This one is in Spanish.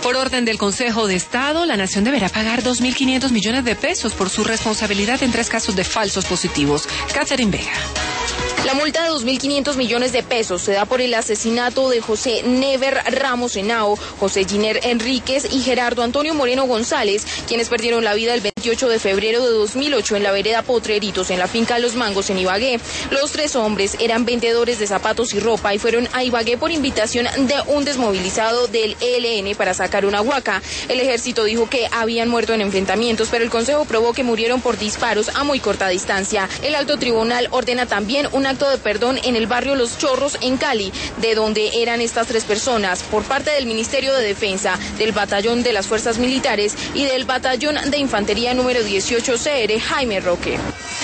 Por orden del Consejo de Estado, la Nación deberá pagar 2.500 millones de pesos por su responsabilidad en 3 casos de falsos positivos. Catherine Vega. La multa de 2.500 millones de pesos se da por el asesinato de José Never Ramos Henao, José Giner Enríquez y Gerardo Antonio Moreno González, quienes perdieron la vida el 28 de febrero de 2008 en la vereda Potreritos, en la finca Los Mangos, en Ibagué. Los 3 hombres eran vendedores de zapatos y ropa y fueron a Ibagué por invitación de un desmovilizado del ELN para sacar una huaca. El ejército dijo que habían muerto en enfrentamientos, pero el Consejo probó que murieron por disparos a muy corta distancia. El alto tribunal ordena también un acto de perdón en el barrio Los Chorros, en Cali, de donde eran estas 3 personas, por parte del Ministerio de Defensa, del Batallón de las Fuerzas Militares y del Batallón de Infantería número 18 CR Jaime Roque.